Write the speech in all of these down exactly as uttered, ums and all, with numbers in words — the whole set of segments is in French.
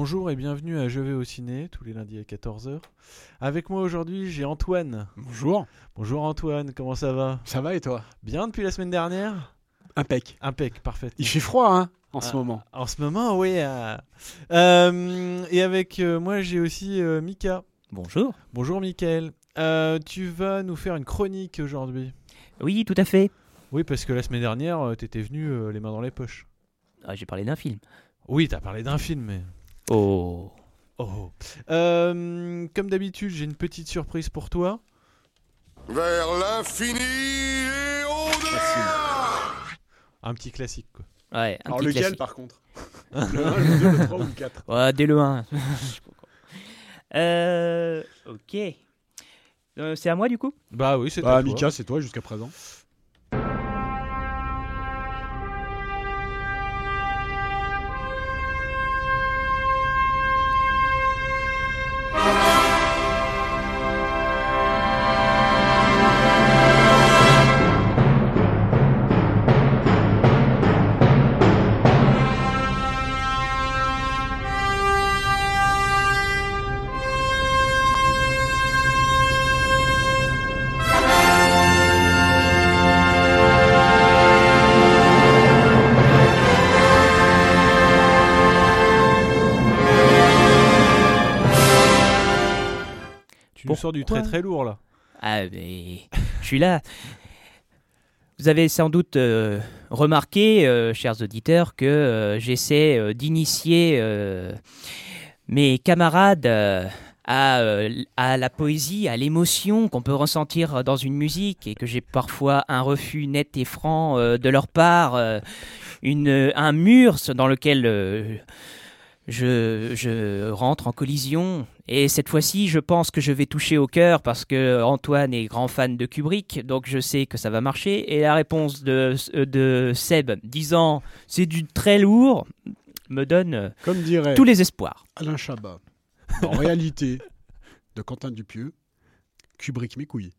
Bonjour et bienvenue à Je vais au ciné, tous les lundis à quatorze heures. Avec moi aujourd'hui, j'ai Antoine. Bonjour. Bonjour Antoine, comment ça va? Ça va et toi? Bien depuis la semaine dernière? Impec. Impec, parfait. Il fait froid, hein, en ah, ce moment. En ce moment, oui. Euh... Euh, et avec euh, moi, j'ai aussi euh, Mika. Bonjour. Bonjour Mickaël. Euh, tu vas nous faire une chronique aujourd'hui. Oui, tout à fait. Oui, parce que la semaine dernière, euh, t'étais venu euh, les mains dans les poches. Ah, j'ai parlé d'un film. Oui, t'as parlé d'un film, mais... Oh. Oh. Euh, comme d'habitude, j'ai une petite surprise pour toi. Vers l'infini et au-delà. Un petit classique, quoi. Ouais, un Alors petit lequel, classique. par contre? Le un, le deux, le trois ou le quatre? Ouais, dès le un. euh, ok. Euh, c'est à moi, du coup? Bah oui, c'est Bah, à toi. Mika, c'est toi jusqu'à présent. Tu nous sors du très très lourd, là. Ah, mais je suis là. Vous avez sans doute euh, remarqué, euh, chers auditeurs, que euh, j'essaie euh, d'initier euh, mes camarades euh, à, euh, à la poésie, à l'émotion qu'on peut ressentir dans une musique, et que j'ai parfois un refus net et franc euh, de leur part, euh, une, un mur dans lequel euh, je, je rentre en collision. Et cette fois-ci, je pense que je vais toucher au cœur parce que Antoine est grand fan de Kubrick, donc je sais que ça va marcher. Et la réponse de, de Seb disant « c'est du très lourd » me donne Comme dirait tous les espoirs. Alain Chabat, en réalité, de Quentin Dupieux, Kubrick mes couilles.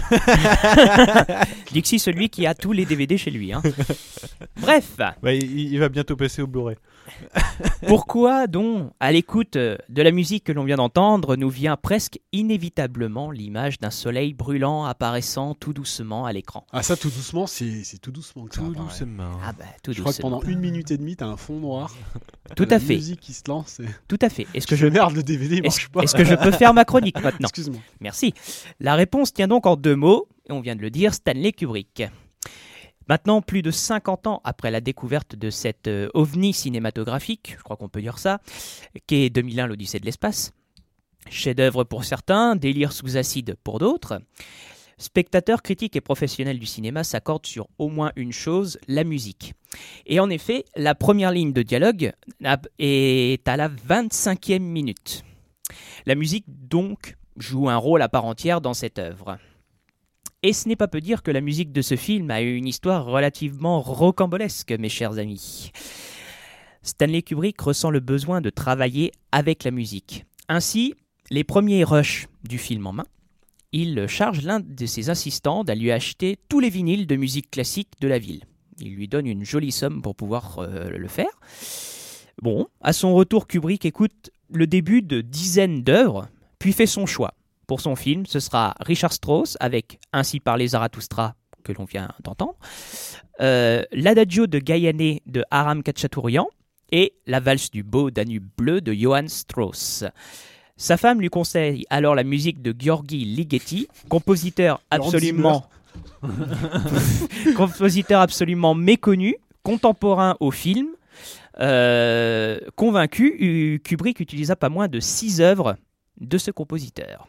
Dixie, celui qui a tous les D V D chez lui. Hein. Bref. Bah, il, il va bientôt passer au Blu-ray. Pourquoi donc, à l'écoute de la musique que l'on vient d'entendre, nous vient presque inévitablement l'image d'un soleil brûlant apparaissant tout doucement à l'écran? Ah ça, tout doucement, c'est, c'est tout doucement que ça Tout apparaît. doucement. Ah bah, tout Je crois que doucement. pendant une minute et demie, t'as un fond noir. Tout la à fait. musique qui se lance. Et... Tout à fait. Est-ce que je je merde, le D V D Est-ce, marche pas. est-ce que je peux faire ma chronique maintenant? Excuse-moi. Merci. La réponse tient donc en deux mots, et on vient de le dire, Stanley Kubrick. Maintenant, plus de cinquante ans après la découverte de cet euh, ovni cinématographique, je crois qu'on peut dire ça, qu'est deux mille un l'Odyssée de l'espace, chef-d'œuvre pour certains, délire sous acide pour d'autres, spectateurs, critiques et professionnels du cinéma s'accordent sur au moins une chose, la musique. Et en effet, la première ligne de dialogue est à la vingt-cinquième minute. La musique, donc, joue un rôle à part entière dans cette œuvre. Et ce n'est pas peu dire que la musique de ce film a une histoire relativement rocambolesque, mes chers amis. Stanley Kubrick ressent le besoin de travailler avec la musique. Ainsi, les premiers rushs du film en main, il charge l'un de ses assistants d'aller lui acheter tous les vinyles de musique classique de la ville. Il lui donne une jolie somme pour pouvoir euh, le faire. Bon, à son retour, Kubrick écoute le début de dizaines d'œuvres, puis fait son choix. Pour son film, ce sera Richard Strauss avec Ainsi parlait Zarathustra, que l'on vient d'entendre, euh, l'Adagio de Gaïané de Aram Khachaturian et la valse du beau Danube bleu de Johann Strauss. Sa femme lui conseille alors la musique de Gheorghi Ligeti, compositeur absolument, compositeur absolument méconnu, contemporain au film. Euh, convaincu, Kubrick utilisa pas moins de six œuvres de ce compositeur.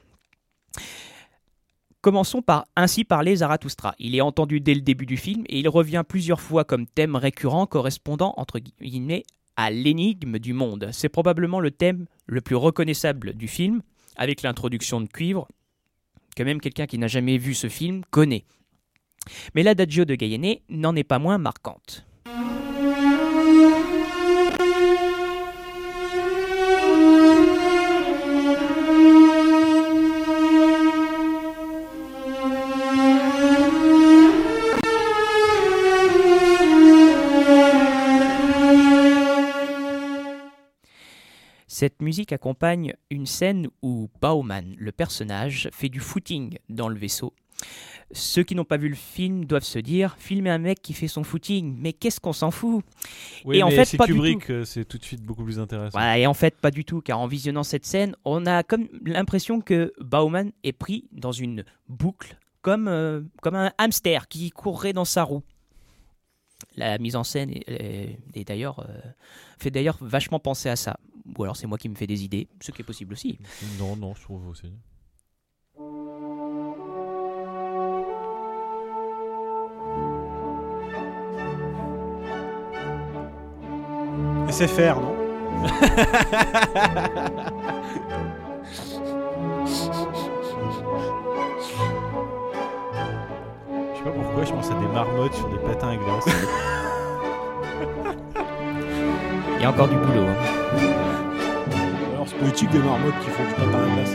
Commençons par Ainsi parlait Zarathustra. Il est entendu dès le début du film et il revient plusieurs fois comme thème récurrent correspondant entre guillemets à l'énigme du monde. C'est probablement le thème le plus reconnaissable du film, avec l'introduction de cuivre, que même quelqu'un qui n'a jamais vu ce film connaît. Mais l'Adagio de Gaïané n'en est pas moins marquante. Cette musique accompagne une scène où Bauman, le personnage, fait du footing dans le vaisseau. Ceux qui n'ont pas vu le film doivent se dire « Filmer un mec qui fait son footing, mais qu'est-ce qu'on s'en fout ?» Oui, Et en mais fait, c'est pas du Kubrick, tout. euh, c'est tout de suite beaucoup plus intéressant. Voilà, et en fait, pas du tout, car en visionnant cette scène, on a comme l'impression que Bauman est pris dans une boucle, comme, euh, comme un hamster qui courrait dans sa roue. La mise en scène est, est- est d'ailleurs, euh, fait d'ailleurs vachement penser à ça. Ou alors c'est moi qui me fais des idées, ce qui est possible aussi. Non, non, je trouve aussi. S F R, non? Je sais pas pourquoi, je pense à des marmottes sur des patins à glace. Il y a encore du boulot. hein. Alors, c'est politique des marmottes qui font du patin à glace.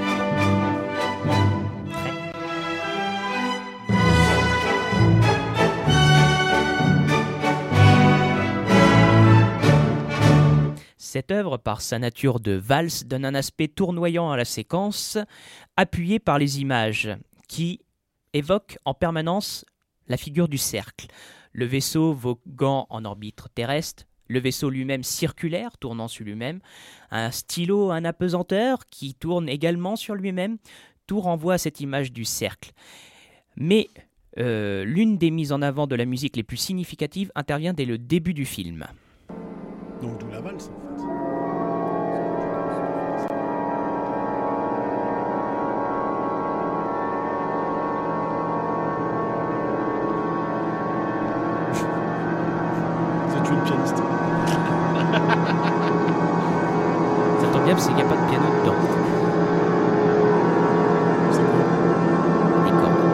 Cette œuvre, par sa nature de valse, donne un aspect tournoyant à la séquence, appuyé par les images, qui évoquent en permanence la figure du cercle. Le vaisseau voguant en orbite terrestre, le vaisseau lui-même circulaire, tournant sur lui-même, un stylo, un apesanteur qui tourne également sur lui-même, tout renvoie à cette image du cercle. Mais euh, l'une des mises en avant de la musique les plus significatives intervient dès le début du film. Donc, d'où la valse, en fait. Ça tue le pianiste. Ça tombe bien parce qu'il n'y a pas de piano dedans. C'est quoi? Des cordes.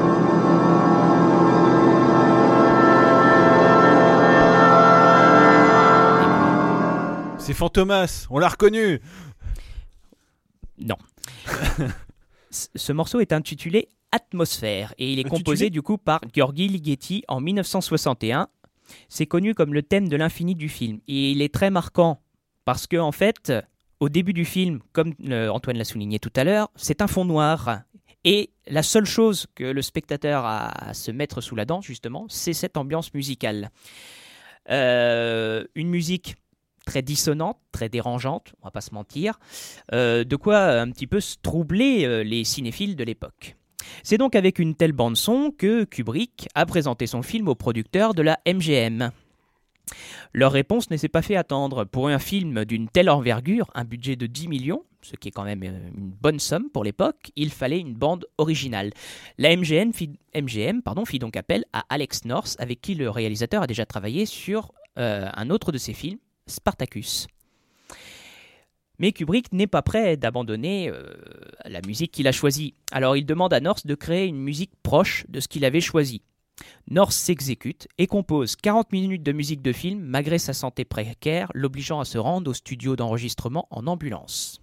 C'est Fantomas, on l'a reconnu. Non. C- Ce morceau est intitulé Atmosphère et il est Intitulé composé du coup par György Ligeti en mille neuf cent soixante et un. C'est connu comme le thème de l'infini du film et il est très marquant parce que en fait, au début du film, comme euh, Antoine l'a souligné tout à l'heure, c'est un fond noir et la seule chose que le spectateur a à se mettre sous la dent justement, c'est cette ambiance musicale. Euh, une musique très dissonante, très dérangeante, on va pas se mentir, euh, de quoi euh, un petit peu se troubler euh, les cinéphiles de l'époque. C'est donc avec une telle bande-son que Kubrick a présenté son film aux producteurs de la M G M. Leur réponse ne s'est pas fait attendre. Pour un film d'une telle envergure, un budget de dix millions, ce qui est quand même euh, une bonne somme pour l'époque, il fallait une bande originale. La M G M fit, M G M, pardon, fit donc appel à Alex North, avec qui le réalisateur a déjà travaillé sur euh, un autre de ses films, Spartacus. Mais Kubrick n'est pas prêt d'abandonner euh, la musique qu'il a choisie. Alors il demande à North de créer une musique proche de ce qu'il avait choisi. North s'exécute et compose quarante minutes de musique de film malgré sa santé précaire, l'obligeant à se rendre au studio d'enregistrement en ambulance.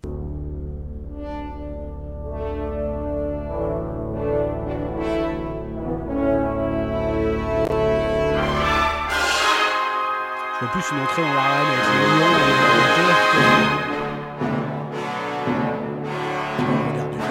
Je vois plus une entrée dans l'arène avec les lions et les gladiateurs. Regarde du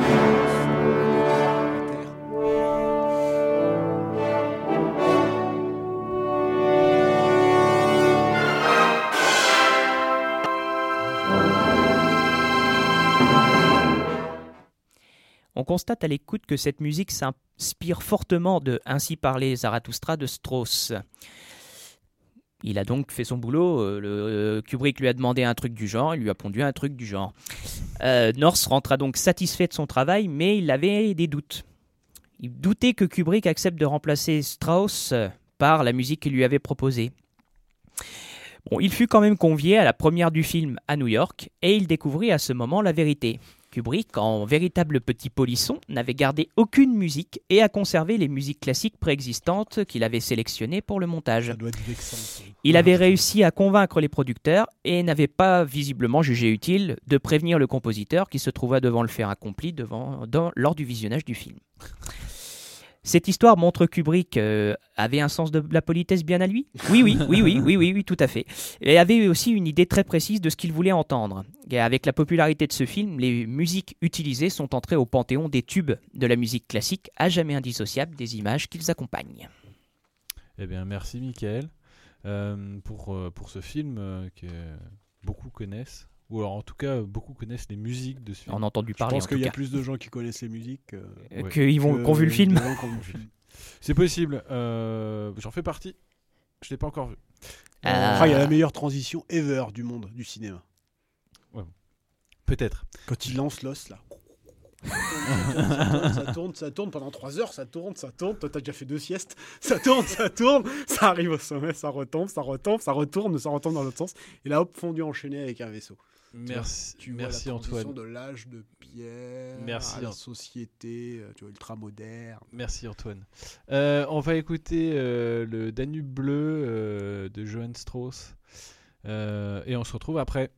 On constate à l'écoute que cette musique s'inspire fortement de Ainsi parlait Zarathustra de Strauss. Il a donc fait son boulot, euh, le, euh, Kubrick lui a demandé un truc du genre, il lui a pondu un truc du genre. Euh, North rentra donc satisfait de son travail, mais il avait des doutes. Il doutait que Kubrick accepte de remplacer Strauss par la musique qu'il lui avait proposée. Bon, il fut quand même convié à la première du film à New York, et il découvrit à ce moment la vérité. Kubrick, en véritable petit polisson, n'avait gardé aucune musique et a conservé les musiques classiques préexistantes qu'il avait sélectionnées pour le montage. Ça doit être vexant. ça. Il avait réussi à convaincre les producteurs et n'avait pas visiblement jugé utile de prévenir le compositeur qui se trouva devant le fait accompli devant, dans, lors du visionnage du film. Cette histoire montre Kubrick euh, avait un sens de la politesse bien à lui. Oui, oui, oui, oui, oui, oui, oui, tout à fait. Et avait aussi une idée très précise de ce qu'il voulait entendre. Et avec la popularité de ce film, les musiques utilisées sont entrées au panthéon des tubes de la musique classique, à jamais indissociables des images qu'ils accompagnent. Eh bien, merci Mickaël euh, pour, euh, pour ce film euh, que beaucoup connaissent. Ou alors en tout cas, beaucoup connaissent les musiques de ce film. On a entendu Je parler en pense tout qu'il y a cas. plus de gens qui connaissent les musiques que... Euh, Ouais. qu'ils vont, que qu'on vu le film. de gens qui ont vu le film. C'est possible. euh, J'en fais partie. Je l'ai pas encore vu. Ah. Ah, il y a la meilleure transition ever du monde du cinéma. Peut-être. Quand il lance l'os, là. Ça tourne, ça tourne, ça tourne pendant trois heures, ça tourne, ça tourne. Toi, t'as déjà fait deux siestes. Ça tourne, ça tourne, ça arrive au sommet, ça retombe, ça retombe, ça retourne, ça retombe dans l'autre sens. Et là, hop, fondu enchaîné avec un vaisseau. Merci, Tu vois merci la transition Antoine. de l'âge de pierre Merci, à la Ant- société, euh, tu vois, ultra moderne. Merci Antoine. Euh, on va écouter euh, le Danube bleu euh, de Johann Strauss. Euh, et on se retrouve après.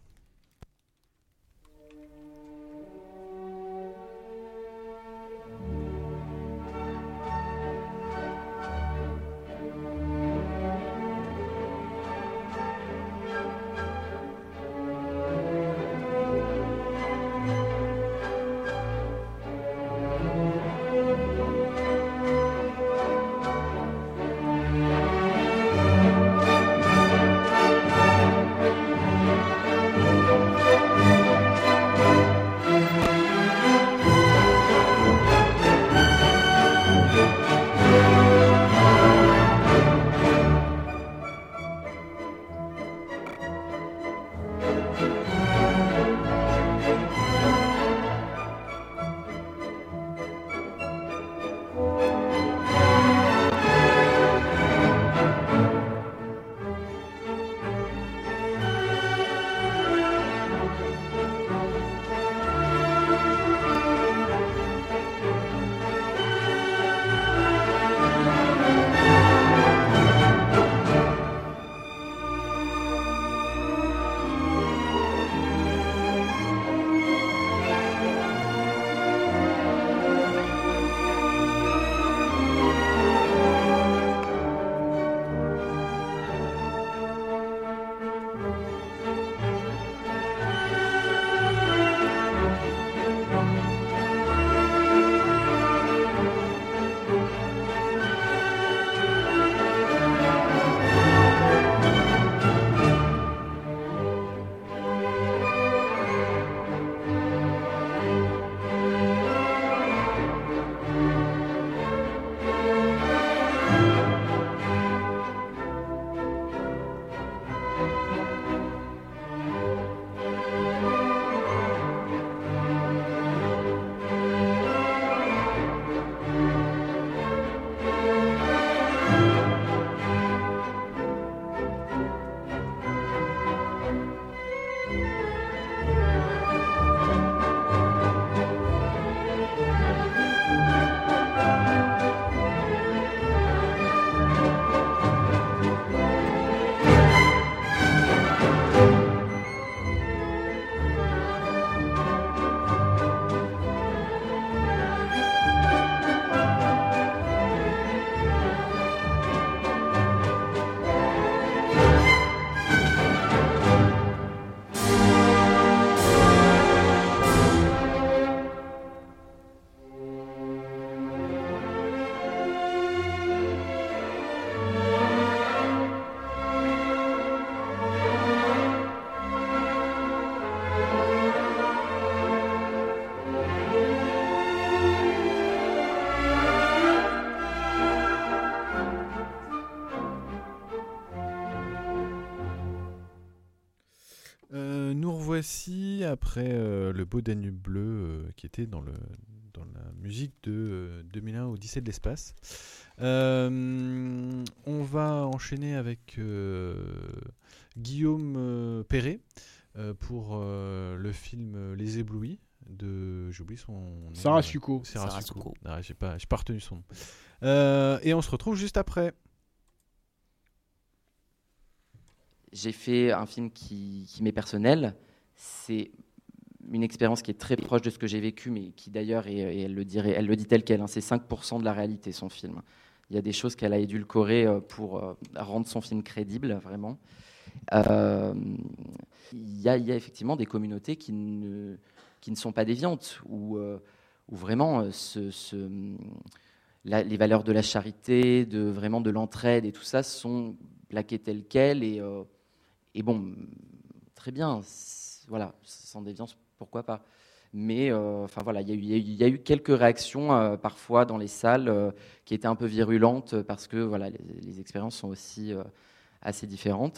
voici après euh, le beau Danube bleu euh, qui était dans, le, dans la musique de euh, deux mille un Odyssée de l'espace. Euh, on va enchaîner avec euh, Guillaume euh, Perret euh, pour euh, le film Les Éblouis de, j'oublie son nom. Sarah Succo. Sarah Sarah Succo. Succo. Ah, j'ai pas, j'ai pas retenu son nom. Euh, et on se retrouve juste après. J'ai fait un film qui, qui m'est personnel. C'est une expérience qui est très proche de ce que j'ai vécu, mais qui d'ailleurs, est, et elle le dirait, elle le dit tel quel, hein, c'est cinq pour cent de la réalité, son film. Il y a des choses qu'elle a édulcorées pour euh, rendre son film crédible, vraiment. Euh, il, y a, il y a effectivement des communautés qui ne, qui ne sont pas déviantes, où, euh, où vraiment ce, ce, la, les valeurs de la charité, de, vraiment de l'entraide et tout ça sont plaquées telles quelles. Et, euh, et bon, très bien, voilà, sans déviance, pourquoi pas. Mais euh, enfin voilà, il y, a eu, il y a eu quelques réactions euh, parfois dans les salles euh, qui étaient un peu virulentes parce que voilà, les, les expériences sont aussi euh, assez différentes.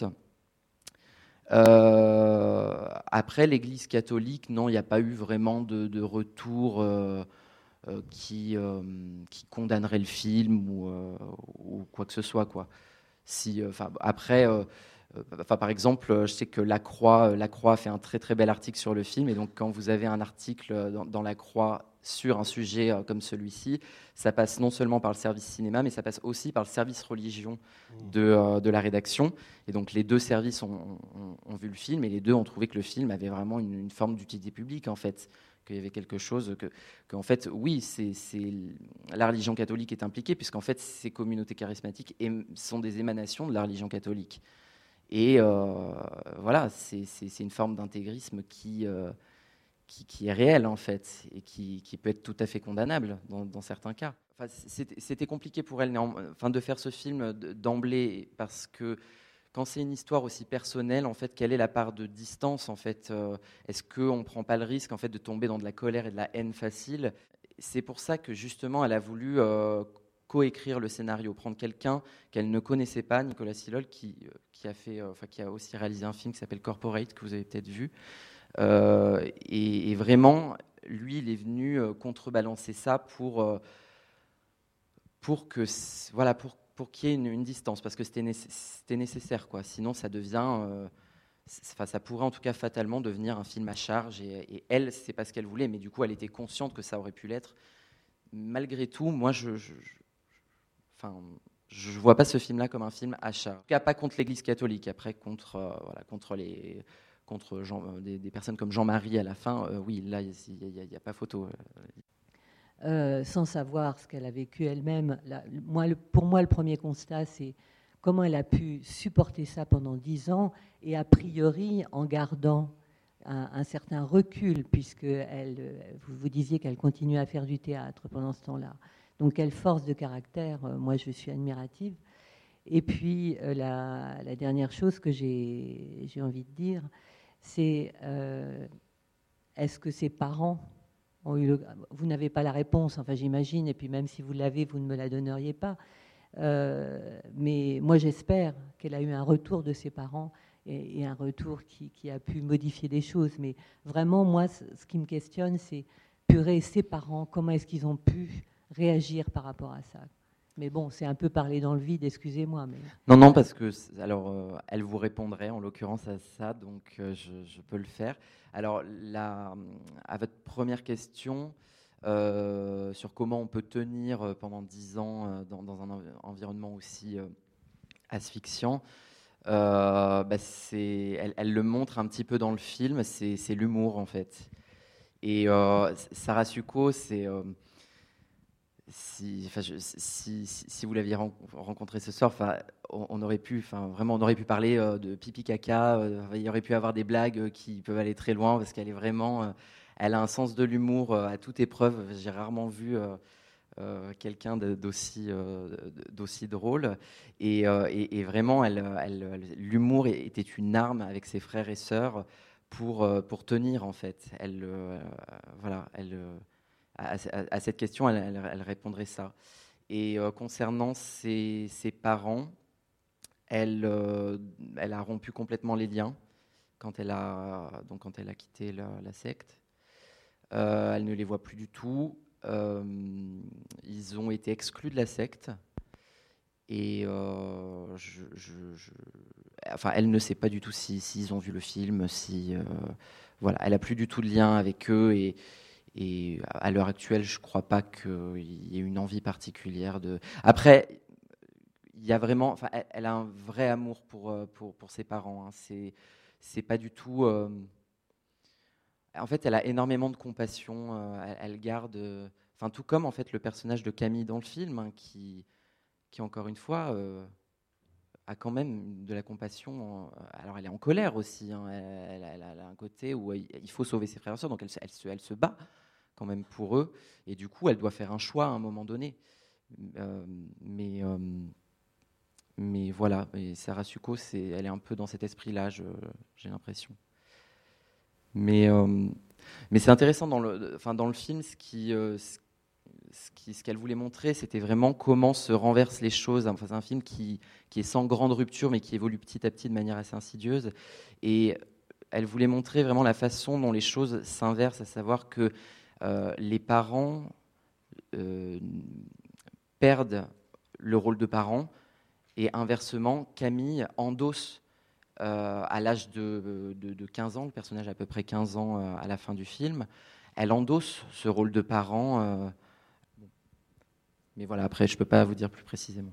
Euh, après, l'Église catholique, non, il n'y a pas eu vraiment de, de retour euh, euh, qui, euh, qui condamnerait le film ou, euh, ou quoi que ce soit, quoi. Si, euh, après. Euh, Enfin, par exemple, je sais que La Croix, La Croix a fait un très très bel article sur le film, et donc quand vous avez un article dans, dans La Croix sur un sujet comme celui-ci, ça passe non seulement par le service cinéma, mais ça passe aussi par le service religion de, euh, de la rédaction. Et donc les deux services ont, ont, ont vu le film, et les deux ont trouvé que le film avait vraiment une, une forme d'utilité publique, en fait. Qu'il y avait quelque chose que, que en fait, oui, c'est, c'est, la religion catholique est impliquée, puisqu'en fait, ces communautés charismatiques sont des émanations de la religion catholique. Et euh, voilà, c'est, c'est, c'est une forme d'intégrisme qui, euh, qui, qui est réelle, en fait, et qui, qui peut être tout à fait condamnable dans, dans certains cas. Enfin, c'était, c'était compliqué pour elle enfin, de faire ce film d'emblée, parce que quand c'est une histoire aussi personnelle, en fait, quelle est la part de distance, en fait euh, Est-ce qu'on ne prend pas le risque, en fait, de tomber dans de la colère et de la haine facile ? C'est pour ça que, justement, elle a voulu euh, coécrire le scénario, prendre quelqu'un qu'elle ne connaissait pas, Nicolas Silol, qui, qui, a fait, euh, enfin, qui a aussi réalisé un film qui s'appelle Corporate, que vous avez peut-être vu. Euh, et, et vraiment, lui, il est venu euh, contrebalancer ça pour, euh, pour, que, voilà, pour, pour qu'il y ait une, une distance, parce que c'était, nécess- c'était nécessaire, quoi. Sinon, ça devient... Euh, Enfin, ça pourrait en tout cas fatalement devenir un film à charge, et, et elle, c'est pas ce qu'elle voulait, mais du coup, elle était consciente que ça aurait pu l'être. Malgré tout, moi, je, je, je enfin, je vois pas ce film-là comme un film à charge. En tout cas, pas contre l'Église catholique. Après, contre, euh, voilà, contre les, contre Jean, des, des personnes comme Jean-Marie à la fin, euh, oui, là, il n'y a, a, a pas photo. Euh, sans savoir ce qu'elle a vécu elle-même, là, moi, le, pour moi, le premier constat, c'est comment elle a pu supporter ça pendant dix ans, et a priori en gardant un, un certain recul, puisque elle, vous, vous disiez qu'elle continuait à faire du théâtre pendant ce temps-là. Donc quelle force de caractère, euh, moi je suis admirative. Et puis euh, la, la dernière chose que j'ai, j'ai envie de dire, c'est euh, est-ce que ses parents ont eu le... Vous n'avez pas la réponse, enfin j'imagine, et puis même si vous l'avez, vous ne me la donneriez pas. Euh, mais moi j'espère qu'elle a eu un retour de ses parents, et, et un retour qui, qui a pu modifier des choses. Mais vraiment, moi, ce, ce qui me questionne, c'est purée, ses parents, comment est-ce qu'ils ont pu réagir par rapport à ça? Mais bon, c'est un peu parler dans le vide, excusez-moi. Mais... Non, non, parce que alors, euh, elle vous répondrait en l'occurrence à ça, donc euh, je, je peux le faire. Alors, la, à votre première question, euh, sur comment on peut tenir pendant dix ans euh, dans, dans un environnement aussi euh, asphyxiant, euh, bah c'est, elle, elle le montre un petit peu dans le film, c'est, c'est l'humour en fait. Et euh, Sarah Succo, c'est... Euh, Si, enfin, je, si, si, si vous l'aviez rencontré ce soir, enfin, on, on aurait pu, enfin, vraiment, on aurait pu parler euh, de pipi caca. Euh, il y aurait pu avoir des blagues qui peuvent aller très loin parce qu'elle est vraiment, euh, elle a un sens de l'humour euh, à toute épreuve. J'ai rarement vu euh, euh, quelqu'un de, d'aussi, euh, d'aussi drôle. Et, euh, et, et vraiment, elle, elle, l'humour était une arme avec ses frères et sœurs pour euh, pour tenir en fait. Elle, euh, voilà, elle. Euh, À, à, à cette question, elle, elle, elle répondrait ça. Et euh, concernant ses, ses parents, elle, euh, elle a rompu complètement les liens quand elle a, donc quand elle a quitté la, la secte. Euh, elle ne les voit plus du tout. Euh, ils ont été exclus de la secte. Et euh, je, je, je, enfin, elle ne sait pas du tout s'ils si, si ont vu le film. Si, euh, voilà, elle n'a plus du tout de lien avec eux. Et Et à l'heure actuelle, je ne crois pas qu'il y ait une envie particulière de... Après, il y a vraiment... Enfin, elle, elle a un vrai amour pour, pour, pour ses parents. Hein. C'est, c'est pas du tout... Euh... en fait, elle a énormément de compassion. euh, elle, elle garde, euh, enfin, tout comme en fait le personnage de Camille dans le film, hein, qui, qui encore une fois euh, a quand même de la compassion. euh, alors, elle est en colère aussi. hein, elle, elle a, elle a un côté où il, il faut sauver ses frères et sœurs, donc elle, se- elle se, elle se bat quand même pour eux. Et du coup, elle doit faire un choix à un moment donné. Euh, mais euh, mais voilà, et Sarah Succo, c'est, elle est un peu dans cet esprit-là, je- j'ai l'impression. Mais, euh, mais c'est intéressant dans le, enfin, dans le film, ce, qui, euh, ce, ce qui, ce qu'elle voulait montrer, c'était vraiment comment se renversent les choses. Enfin, c'est un film qui, qui est sans grande rupture, mais qui évolue petit à petit de manière assez insidieuse. Et elle voulait montrer vraiment la façon dont les choses s'inversent, à savoir que euh, les parents euh, perdent le rôle de parents, et inversement, Camille endosse euh, à l'âge de, de, de quinze ans, le personnage a à peu près quinze ans euh, à la fin du film, elle endosse ce rôle de parent. Euh, mais voilà, après, je ne peux pas vous dire plus précisément.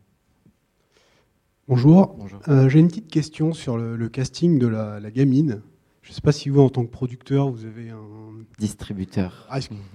Bonjour. Bonjour. Euh, j'ai une petite question sur le, le casting de la, la gamine. Je ne sais pas si vous, en tant que producteur, vous avez un, Distributeur. Ah, excuse-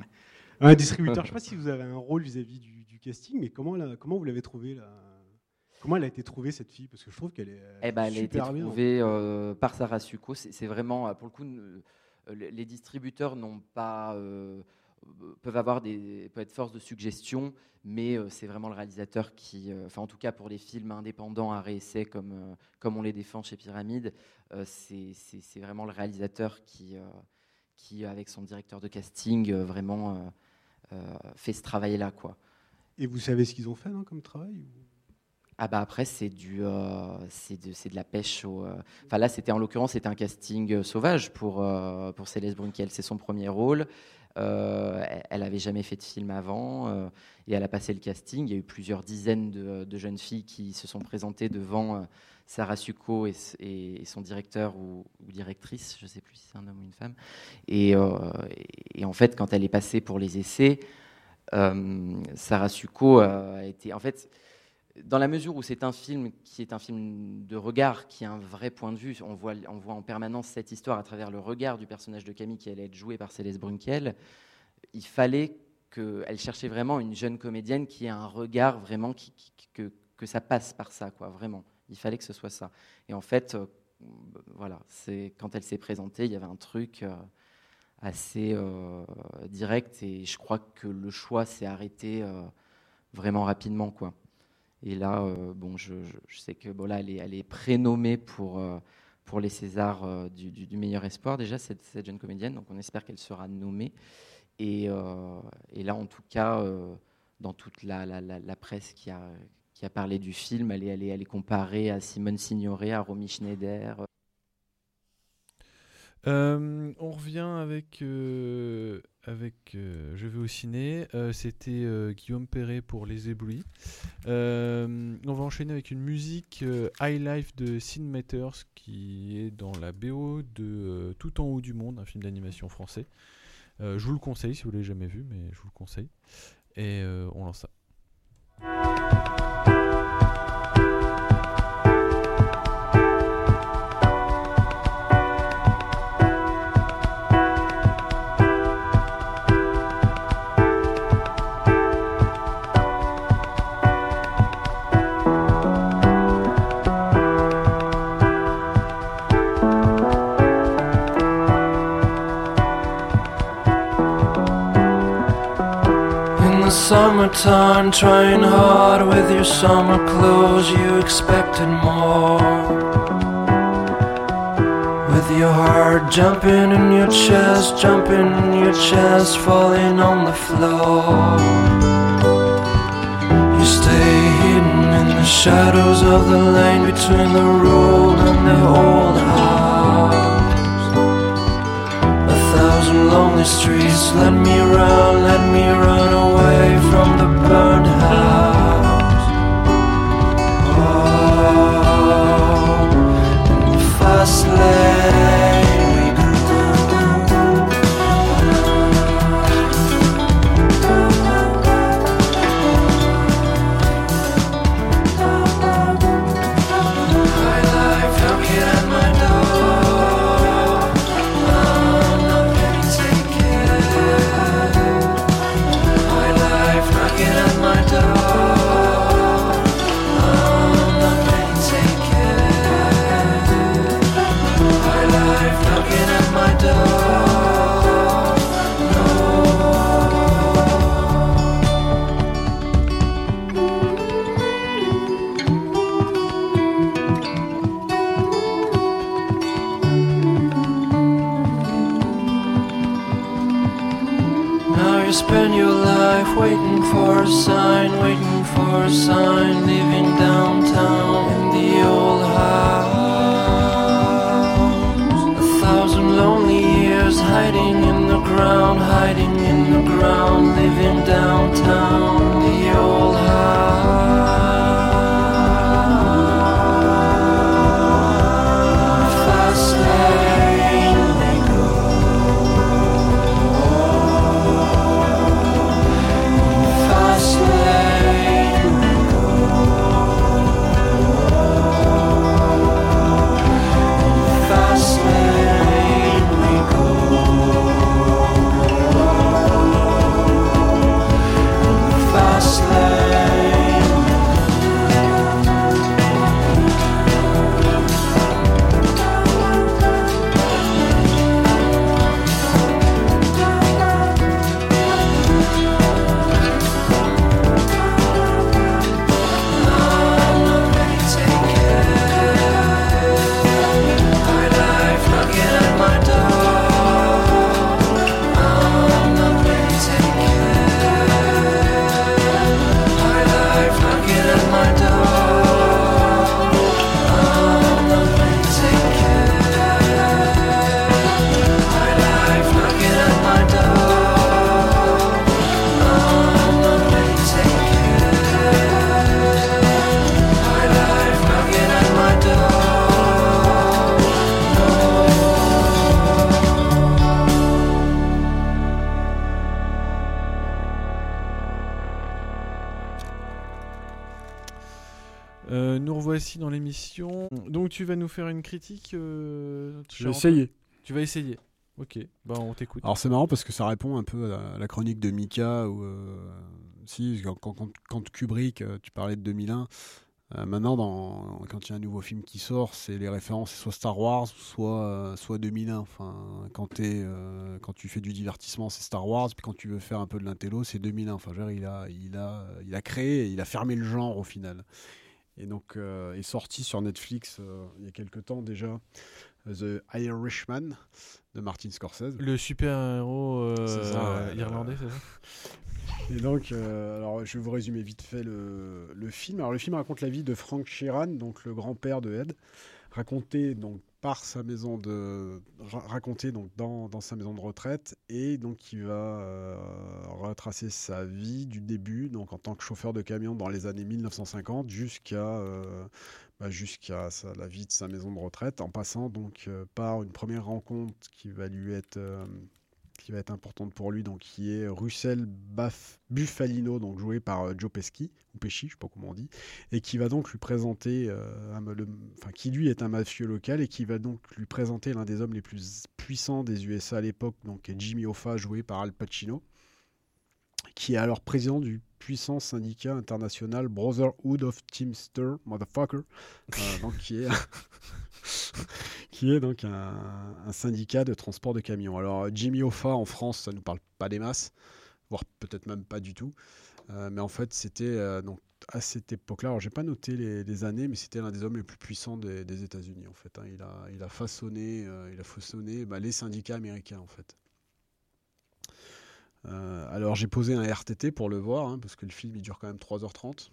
un distributeur. Je ne sais pas si vous avez un rôle vis-à-vis du, du casting, mais comment, la- comment vous l'avez trouvée là Comment elle a été trouvée, cette fille? Parce que je trouve qu'elle est Eh ben, elle a été super bien. trouvée euh, par Sarah Succo. C'est, c'est vraiment, euh, pour le coup, euh, les distributeurs n'ont pas, euh, peuvent avoir des, peuvent être force de suggestion, mais euh, c'est vraiment le réalisateur qui, euh, enfin en tout cas pour les films indépendants à réessai comme euh, comme on les défend chez Pyramide, euh, c'est, c'est, c'est vraiment le réalisateur qui, euh, qui avec son directeur de casting, euh, vraiment euh, euh, fait ce travail-là, quoi. Et vous savez ce qu'ils ont fait non, comme travail ou- Ah bah après c'est du euh, c'est de c'est de la pêche au euh, enfin là c'était en l'occurrence c'était un casting euh, sauvage pour euh, pour Céleste Brunkel, c'est son premier rôle. Euh, elle- elle avait jamais fait de film avant euh, et elle a passé le casting. Il y a eu plusieurs dizaines de, de jeunes filles qui se sont présentées devant euh, Sarah Succo et, s- et- et son directeur ou, ou directrice, je sais plus si c'est un homme ou une femme. Et, euh, et, et en fait quand elle est passée pour les essais, euh, Sarah Succo euh, a été en fait dans la mesure où c'est un film qui est un film de regard, qui a un vrai point de vue, on voit, on voit en permanence cette histoire à travers le regard du personnage de Camille qui allait être joué par Céleste Brunkel, il fallait qu'elle cherchait vraiment une jeune comédienne qui ait un regard vraiment, qui, qui- que, que ça passe par ça, quoi, vraiment. Il fallait que ce soit ça. Et en fait, euh, voilà, c'est, quand elle s'est présentée, il y avait un truc euh, assez euh, direct et je crois que le choix s'est arrêté euh, vraiment rapidement, quoi. Et là, euh, bon, je, je, je sais que bon, là, elle est, elle est prénommée pour, euh, pour les Césars euh, du, du, du meilleur espoir, déjà, cette, cette jeune comédienne. Donc, on espère qu'elle sera nommée. Et, euh, et là, en tout cas, euh, dans toute la, la, la, la presse qui a, qui a parlé du film, elle est, elle est, elle est comparée à Simone Signoret, à Romy Schneider. Euh, on revient avec, euh, avec euh, Je vais au ciné. Euh, c'était euh, Guillaume Perret pour Les Éblouis. Euh, on va enchaîner avec une musique euh, High Life de Sin Matters qui est dans la B O de euh, Tout en haut du monde, un film d'animation français. Euh, je vous le conseille si vous ne l'avez jamais vu, mais je vous le conseille. Et euh, on lance ça. Summertime, trying hard with your summer clothes, you expected more. With your heart jumping in your chest, jumping in your chest, falling on the floor. You stay hidden in the shadows of the lane between the road and the old house. A thousand lonely streets, let me run, let me run away from the burned house. Oh, in the fast lane we go. High life knocking at my door. Oh, knocking you spend your life waiting for a sign, waiting for a sign, living downtown in the old house. A thousand lonely years hiding in the ground, hiding in the ground, living downtown in the old house. Fast lane they go. Fast lane they go. Fast lane we go. Fast lane. I'm not ready to take care. High life knocking at my door. I'm not ready to take care. High life knocking at my door. I'm not ready to take care. High life knocking at my door. I'm not ready to take care. High life knocking at my door. Euh, nous revoici dans l'émission. Donc tu vas nous faire une critique euh, Je cher vais Antoine essayer. Tu vas essayer. Ok, bah on t'écoute. Alors c'est marrant parce que ça répond un peu à la chronique de Mika où euh, si quand, quand- quand- quand Kubrick, euh, tu parlais de deux mille un, euh, maintenant dans, quand il y a un nouveau film qui sort, c'est les références c'est soit Star Wars soit euh, soit deux mille un. Enfin quand t'es, euh, quand tu fais du divertissement c'est Star Wars, puis quand tu veux faire un peu de l'intello c'est deux mille un. Enfin je veux dire, il a il a il a créé, il a fermé le genre au final. Et donc euh, est sorti sur Netflix euh, il y a quelques temps déjà The Irishman de Martin Scorsese. Le super-héros euh, C'est ça, ouais, irlandais, c'est ça Et donc, euh, alors, je vais vous résumer vite fait le, le film. Alors, le film raconte la vie de Frank Sheeran, donc le grand-père de Ed, raconté donc par sa maison de, ra- raconté donc dans, dans sa maison de retraite, et donc qui va euh, retracer sa vie du début, donc en tant que chauffeur de camion dans les années mille neuf cent cinquante jusqu'à euh, bah, jusqu'à sa- la vie de sa maison de retraite, en passant donc euh, par une première rencontre qui va lui être euh, qui va être importante pour lui, donc qui est Russell Baf- Buffalino, donc joué par euh, Joe Pesci, ou Pesci, je sais pas comment on dit, et qui va donc lui présenter, euh, un- le- enfin qui lui est un mafieux local et qui va donc lui présenter l'un des hommes les plus puissants des U S A à l'époque, donc Jimmy Hoffa, joué par Al Pacino, qui est alors président du puissant syndicat international Brotherhood of Teamster Motherfucker, euh, donc qui est qui est donc un, un syndicat de transport de camions. Alors Jimmy Hoffa en France, ça nous parle pas des masses, voire peut-être même pas du tout. Euh, mais en fait, c'était euh, donc à cette époque-là. Alors j'ai pas noté les, les années, mais c'était l'un des hommes les plus puissants des, des États-Unis en fait. hein. Il a il a façonné euh, il a façonné bah, les syndicats américains en fait. Euh, alors j'ai posé un R T T pour le voir, hein, parce que le film il dure quand même trois heures trente.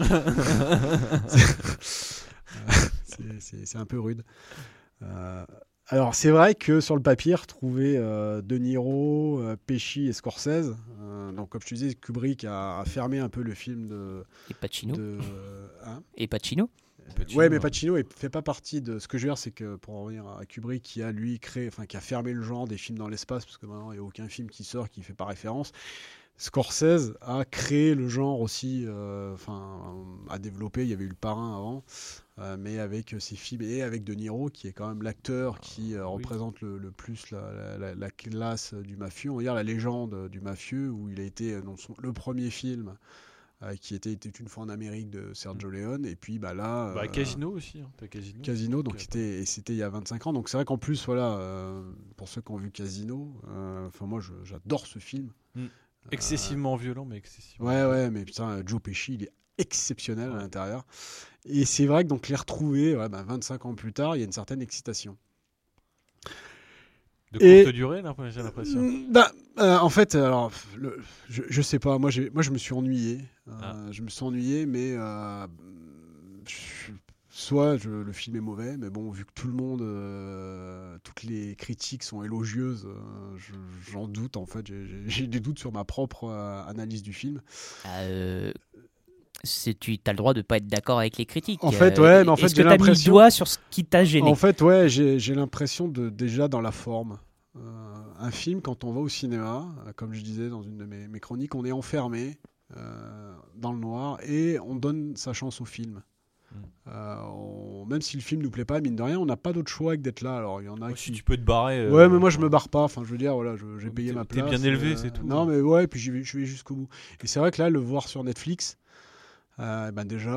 c'est, c'est- c'est un peu rude. Euh, alors c'est vrai que sur le papier, retrouver euh, De Niro, euh, Pesci et Scorsese, euh, donc comme je te disais, Kubrick a, a fermé un peu le film de... Et Pacino. de hein Et Pacino. Pacino, ouais, mais ouais. Pacino ne fait pas partie de... Ce que je veux dire, c'est que pour en revenir à Kubrick, qui a lui créé, enfin qui a fermé le genre des films dans l'espace, parce que maintenant il n'y a aucun film qui sort qui ne fait pas référence. Scorsese a créé le genre aussi, euh, enfin, a développé. Il y avait eu Le Parrain avant, euh, mais avec euh, ses films et avec De Niro, qui est quand même l'acteur qui euh, oui. représente le, le plus la, la- la- la classe du mafieux. On va dire la légende du mafieux, où il a été euh, dans son- le premier film euh, qui était, était une fois en Amérique de Sergio Leone, et puis bah là. Bah, euh, Casino aussi. Hein. T'as Casino. Casino, donc Ok, c'était, et c'était il y a vingt-cinq ans. Donc c'est vrai qu'en plus, voilà, euh, pour ceux qui ont vu Casino, euh, enfin moi je- j'adore ce film. Mm. Excessivement violent, mais excessivement. Ouais, ouais, mais putain, Joe Pesci, il est exceptionnel Ouais. à l'intérieur. Et c'est vrai que donc les retrouver ouais, ben, vingt-cinq ans plus tard, il y a une certaine excitation. De Et- courte durée, là, j'ai l'impression. Mm, bah, euh, en fait, alors, le- je, je sais pas. Moi, j'ai, moi, je me suis ennuyé. Euh, Ah. Je me suis ennuyé, mais euh, je- soit je- le film est mauvais, mais bon, vu que tout le monde, euh, toutes les critiques sont élogieuses, euh, je- j'en doute. En fait, j'ai, j'ai- j'ai des doutes sur ma propre euh, analyse du film. Euh, c'est- tu as le droit de pas être d'accord avec les critiques. En fait, ouais, mais en fait, est-ce j'ai que tu as mis le l'impression- doigt sur ce qui t'a gêné? En fait, ouais, j'ai, j'ai l'impression de déjà dans la forme. Euh, un film, quand on va au cinéma, euh, comme je disais dans une de mes, mes chroniques, on est enfermé euh, dans le noir et on donne sa chance au film. Mm. Euh, on- même si le film nous plaît pas, mine de rien, on n'a pas d'autre choix que d'être là. Alors il y en a Ouais, qui. si tu peux te barrer. euh, Ouais, mais moi je me barre pas. Enfin, je veux dire, voilà, je- j'ai Ouais, payé t'es- ma t'es place. bien élevé, euh, c'est tout. Non, mais ouais, puis j'y vais, je vais jusqu'au bout. Et c'est vrai que là, le voir sur Netflix, euh, ben déjà,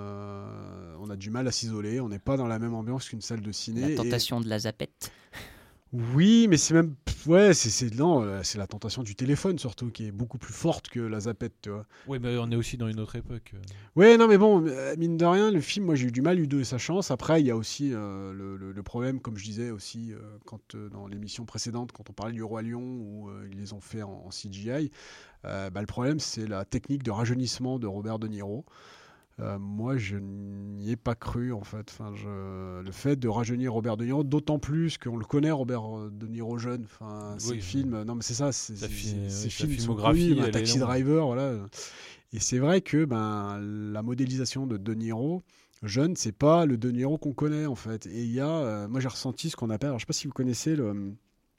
euh, on a du mal à s'isoler. On n'est pas dans la même ambiance qu'une salle de ciné. La et- tentation de la zapette. Oui, mais c'est même. pff, Ouais, c'est, c'est, non, euh, c'est la tentation du téléphone surtout qui est beaucoup plus forte que la zapette, tu vois. Oui, mais on est aussi dans une autre époque. euh. Ouais, non, mais bon, euh, mine de rien, le film, moi j'ai eu du mal à lui donner sa chance. Après, il y a aussi euh, le, le- le problème, comme je disais aussi euh, quand, euh, dans l'émission précédente, quand on parlait du Roi Lion, où euh, ils les ont fait en, en C G I, euh, bah, le problème c'est la technique de rajeunissement de Robert De Niro. Euh, moi, je n'y ai pas cru en fait. Enfin, je... Le fait de rajeunir Robert De Niro, d'autant plus qu'on le connaît, Robert De Niro jeune. Enfin, ces Oui, films, non mais c'est ça, c'est, Sa c'est- fi- c'est- oui, ces sa films sont filmographie, connus, un elle est Taxi longue. Driver, voilà. Et c'est vrai que ben la modélisation de De Niro jeune, c'est pas le De Niro qu'on connaît en fait. Et il y a, euh, moi j'ai ressenti ce qu'on appelle, alors je sais pas si vous connaissez le.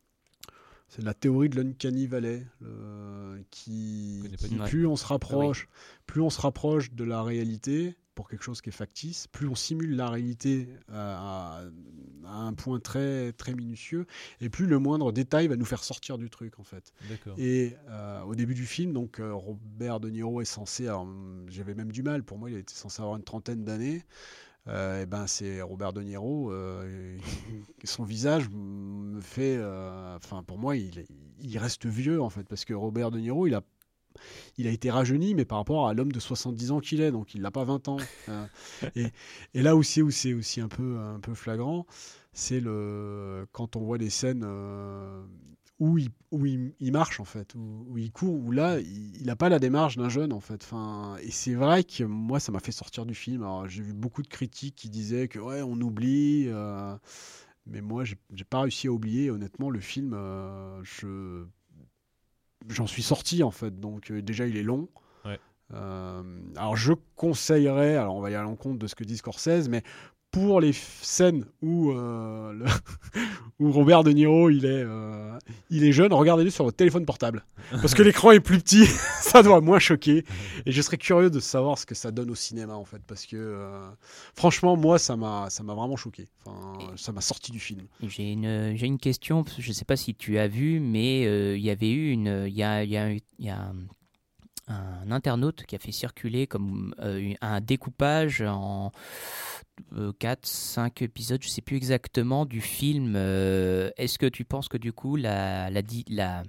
C'est la théorie de l'Uncanny Valley, le- qui, Je connais pas qui du tout. plus on se rapproche, plus on se rapproche de la réalité pour quelque chose qui est factice, plus on simule la réalité à, à- à un point très très minutieux, et plus le moindre détail va nous faire sortir du truc en fait. D'accord. Et euh, au début du film, donc euh, Robert De Niro est censé, alors, hum, j'avais même du mal, pour moi il était censé avoir une trentaine d'années. Euh, et ben c'est Robert De Niro, euh, et son visage me fait, euh, enfin pour moi il, est- il reste vieux en fait, parce que Robert De Niro il a, il a été rajeuni, mais par rapport à l'homme de soixante-dix ans qu'il est, donc il n'a pas vingt ans. Euh, et, et là aussi où c'est aussi un peu, un peu flagrant, c'est le, quand on voit des scènes euh, où, il, où il, il marche en fait, où, où il court, où là il n'a pas la démarche d'un jeune en fait. Enfin, et c'est vrai que moi ça m'a fait sortir du film. Alors j'ai vu beaucoup de critiques qui disaient que ouais on oublie, euh, mais moi j'ai j'ai pas réussi à oublier. Honnêtement le film, euh, je j'en suis sorti en fait. Donc euh, déjà il est long. Ouais. Euh, alors je conseillerais, alors on va y aller à l'encontre de ce que dit Scorsese, mais pour les f- scènes où, euh, le- où Robert De Niro il est, euh, il est jeune, regardez-le sur votre téléphone portable. Parce que l'écran est plus petit, ça doit moins choquer. Et je serais curieux de savoir ce que ça donne au cinéma en fait. Parce que euh, franchement, moi, ça m'a, ça m'a vraiment choqué. Enfin, ça m'a sorti du film. J'ai une, j'ai une question, parce que je ne sais pas si tu as vu, mais euh, il y avait eu une, il y a, il y a, il y a un, un internaute qui a fait circuler comme euh, un découpage en quatre cinq épisodes, je ne sais plus exactement, du film. Euh, est-ce que tu penses que du coup, la, la, di- la,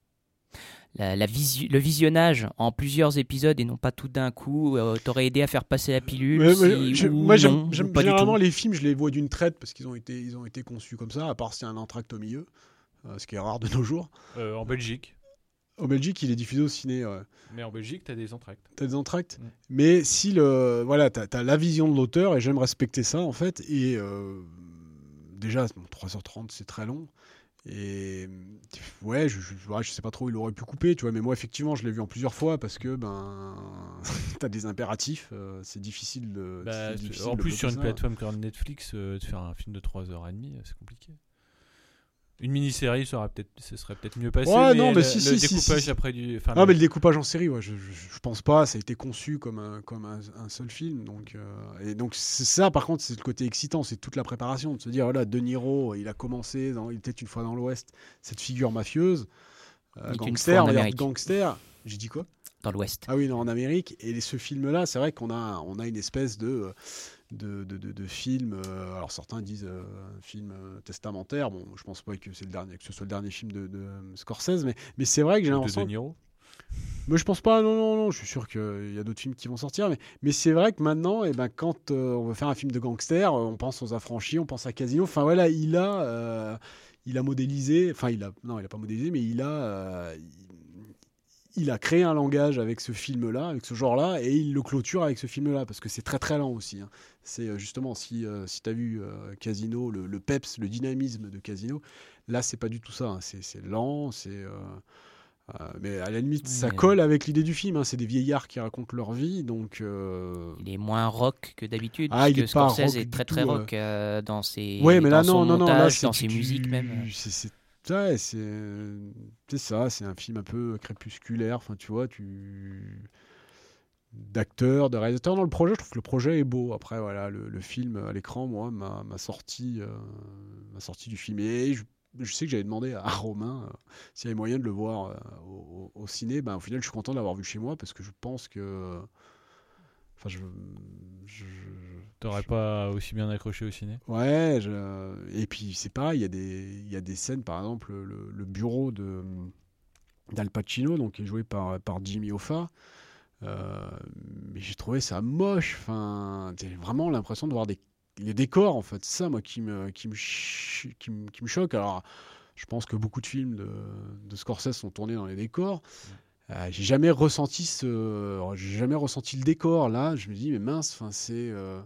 la, la visu- le visionnage en plusieurs épisodes et non pas tout d'un coup euh, t'aurait aidé à faire passer la pilule Mais- si- mais je- ou moi, j'aime, non, ou j'aime- pas du généralement tout. les films, je les vois d'une traite parce qu'ils ont été, ils ont été conçus comme ça. À part s'il y a un entracte au milieu, euh, ce qui est rare de nos jours. Euh, en Belgique. Au Belgique, il est diffusé au ciné. Ouais. Mais en Belgique, t'as des entractes. T'as des entractes, Mm. mais si le, voilà, t'as, t'as la vision de l'auteur et j'aime respecter ça en fait. Et euh, déjà, bon, trois heures trente, c'est très long. Et ouais, je, je, ouais, je sais pas trop, il aurait pu couper, tu vois. Mais moi, effectivement, je l'ai vu en plusieurs fois parce que ben, t'as des impératifs. euh, c'est difficile de. Bah, c'est tu- difficile en de plus, bloquer sur une ça. plateforme comme Netflix, euh, de faire un film de trois heures trente, euh, c'est compliqué. Une mini-série, ça, aurait peut-être, ce serait peut-être mieux passé. Ouais, mais non, mais le, si, le si, si, découpage si. après du. enfin, Non, le- mais le découpage en série, ouais, je, je, je pense pas. Ça a été conçu comme un, comme un, un seul film. Donc, euh, et donc, c'est ça, par contre, c'est le côté excitant. C'est toute la préparation. De se dire, voilà, De Niro, il a commencé, dans, il était une fois dans l'Ouest, cette figure mafieuse, euh, Il était une gangster, fois en on va dire Amérique. gangster. J'ai dit quoi? Dans l'Ouest. Ah oui, non, en Amérique. Et ce film-là, c'est vrai qu'on a, on a une espèce de. De, de, de, de film, euh, alors certains disent euh, film euh, testamentaire. Bon, je pense pas que c'est le dernier, que ce soit le dernier film de, de Scorsese, mais, mais c'est vrai que j'ai de l'impression De Niro. mais je pense pas, non, non, non, je suis sûr qu'il y a d'autres films qui vont sortir, mais, mais c'est vrai que maintenant, eh ben, quand euh, on veut faire un film de gangster, euh, on pense aux Affranchis, on pense à Casino, enfin voilà, il a, euh, il a modélisé, enfin il a, non il a pas modélisé, mais il a, euh, il, il a créé un langage avec ce film-là, avec ce genre-là, et il le clôture avec ce film-là, parce que c'est très très lent aussi. Hein. C'est euh, justement, si, euh, si tu as vu euh, Casino, le, le peps, le dynamisme de Casino, là c'est pas du tout ça, hein. c'est, c'est lent, c'est... Euh, euh, mais à la limite, Oui, ça mais- colle avec l'idée du film, hein. C'est des vieillards qui racontent leur vie, donc... euh, Il est moins rock que d'habitude, Ah, il puisque est pas Scorsese rock est du très tout, très euh. rock euh, dans ses Ouais, mais dans là, son non, non, non, montage, là, c'est dans du- ses musiques même. C'est, c'est, ouais, c'est, c'est ça, c'est un film un peu crépusculaire, enfin, tu vois, tu... d'acteur, de réalisateur. Dans le projet, je trouve que le projet est beau. Après, voilà, le, le film à l'écran, moi, m'a, m'a, sorti, euh, m'a sorti du film. Et je, je sais que j'avais demandé à Romain euh, s'il y avait moyen de le voir euh, au, au ciné. Ben, au final, je suis content de l'avoir vu chez moi parce que je pense que... Enfin, je... je T'aurais pas aussi bien accroché au ciné? Ouais, je... et puis c'est pareil, il y a des, il y a des scènes, par exemple, le, le bureau de, d'Al Pacino, donc, qui est joué par, par Jimmy Hoffa, euh, mais j'ai trouvé ça moche, enfin, j'ai vraiment l'impression de voir des, les décors, en fait, c'est ça, moi, qui me, qui me, ch- qui me, qui me choque. Alors, je pense que beaucoup de films de, de Scorsese sont tournés dans les décors. Euh, j'ai jamais ressenti ce, j'ai jamais ressenti le décor, là, je me dis, mais mince, enfin, c'est... euh,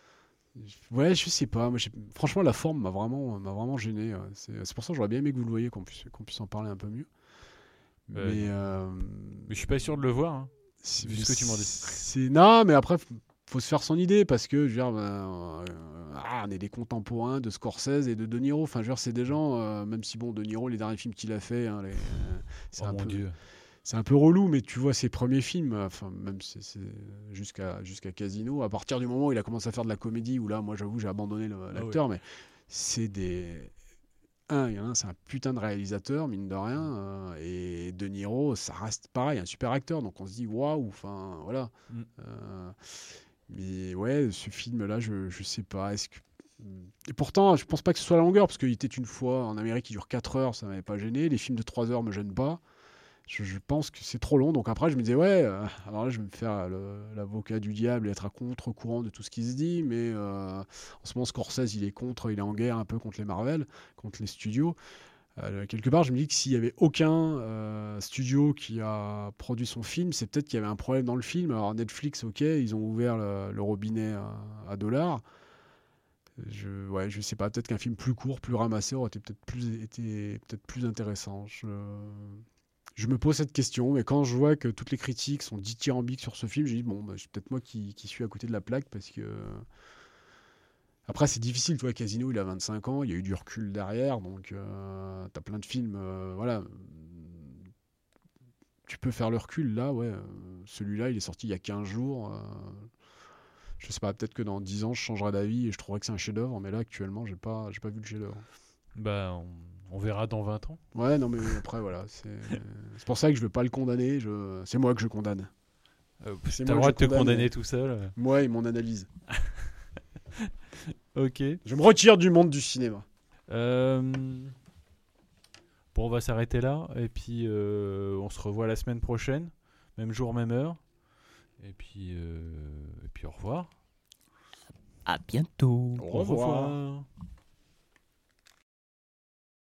Ouais, je sais pas. Moi, j'ai- franchement, la forme m'a vraiment, m'a vraiment gêné. ouais. C'est, c'est pour ça que j'aurais bien aimé que vous le voyiez, qu'on puisse, qu'on puisse en parler un peu mieux. Ouais, mais, non. euh, Mais je suis pas sûr de le voir. Hein. c'est, vu ce que tu m'en dis. c'est- non, mais après, f- faut se faire son idée parce que, je veux dire, ben, euh, ah, on est des contemporains de Scorsese et de De Niro. Enfin, je veux dire, c'est des gens, euh, même si bon, De Niro, les derniers films qu'il a fait, hein, les, euh, c'est Oh un mon peu, dieu. c'est un peu relou, mais tu vois ses premiers films, euh, enfin même c'est, c'est jusqu'à jusqu'à Casino, à partir du moment où il a commencé à faire de la comédie, où là, moi j'avoue, j'ai abandonné le- l'acteur, mais c'est des un, il y en a un, c'est un putain de réalisateur, mine de rien, euh, et De Niro, ça reste pareil, un super acteur, donc on se dit waouh, enfin voilà. Mm. Euh, mais ouais, ce film-là, je je sais pas, est-ce que et pourtant, je pense pas que ce soit la longueur, parce qu'il était une fois en Amérique, il dure quatre heures, ça m'avait pas gêné. Les films de trois heures me gênent pas. Je, je pense que c'est trop long. Donc après, je me disais, ouais, euh, alors là, je vais me faire le- l'avocat du diable et être à contre-courant de tout ce qui se dit. Mais euh, en ce moment, Scorsese, il est contre, il est en guerre un peu contre les Marvel, contre les studios. Euh, quelque part, je me dis que s'il y avait aucun euh, studio qui a produit son film, c'est peut-être qu'il y avait un problème dans le film. Alors Netflix, ok, ils ont ouvert le, le robinet à, à dollars. Je, ouais, je sais pas, peut-être qu'un film plus court, plus ramassé aurait été peut-être plus, été peut-être plus intéressant. Je, je me pose cette question, mais quand je vois que toutes les critiques sont dithyrambiques sur ce film, je dis bon, bah, c'est peut-être moi qui, qui suis à côté de la plaque parce que. Après, c'est difficile, tu vois, Casino, il a vingt-cinq ans, il y a eu du recul derrière, donc euh, t'as plein de films, euh, voilà. Tu peux faire le recul, là, ouais. euh, Celui-là, il est sorti il y a quinze jours. euh, je sais pas, peut-être que dans dix ans, je changerai d'avis et je trouverai que c'est un chef-d'œuvre, mais là, actuellement, j'ai pas, j'ai pas vu le chef-d'œuvre. Bah, on, on verra dans vingt ans. Ouais, non, mais après, voilà. C'est, c'est pour ça que je veux pas le condamner. Je... C'est moi que je condamne. Euh, C'est T'as le moi droit que de je te condamne. condamner tout seul. Moi et mon analyse. Ok. Je me retire du monde du cinéma. Euh, Bon, on va s'arrêter là. Et puis, euh, on se revoit la semaine prochaine. Même jour, même heure. Et puis, euh, et puis au revoir. À bientôt. Au revoir. revoir.